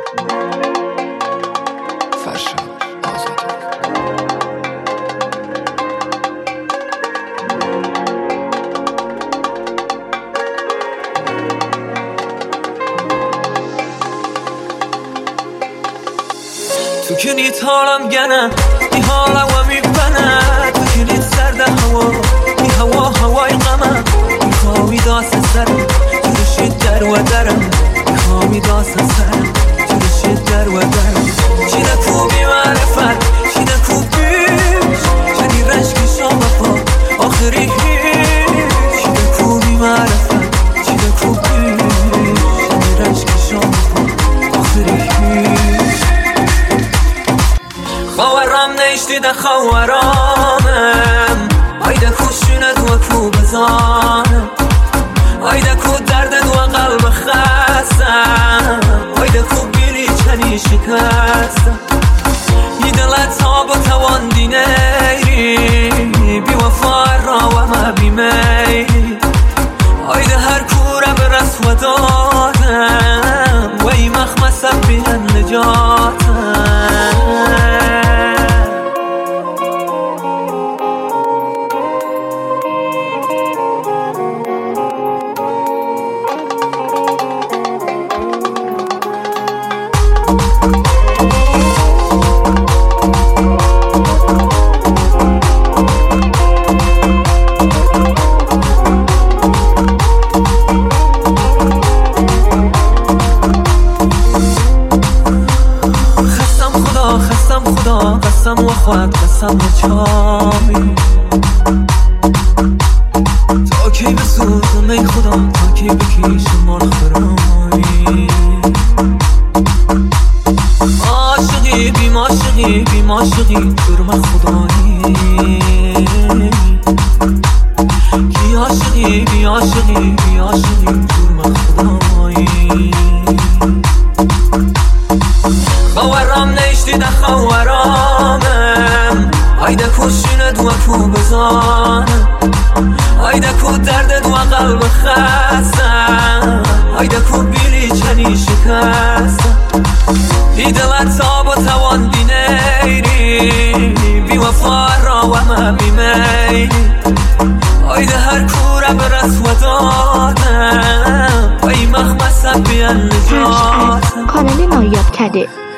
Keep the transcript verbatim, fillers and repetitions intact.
تو کنیت حالم گنه ای حالا و میبنه تو کنیت سرده هوا ای هوا هوای غمه ای خواهی داست سرم تو رشید در و درم ای خواهی داست سرم تو رشید در و درم چی نکو بی معرفت چی نکو بیش چنی رشکی شام پا آخری هیچ چی نکو بی معرفت چی نکو بیش چنی رشکی شام پا آخری هیچ خواهرم نیشتیده خواهرامم آیده خوشونت و کو بزانم آیده کو دردت و قلب خستم آیده کو بیلی چنی شکستم یه دلت تا با توان دینیری بی وفا را و ما بی میری آیده هر کوره به رسو دادم و ای مخمسم بی نجاتم قسم و خواهد قسم و چامی تا کی بسوزم ای خدا تا کی بکیشم مال خرایی عاشقی بی معاشقی بی معاشقی جرم خدایی کی عاشقی بی عاشقی بی عاشقی جرم خدایی خواهرام نیشتیده خواهرامم آیده کشونت و کو بزانم آیده کو دردت و قلب خستم آیده کو بیلی چنی شکستم ای دلت تا با توان دینیری بی وفا را و ما بی میری آیده هر کوره به رسو دادم و ای مخمسم بیان نجاتم کانال نایاب کده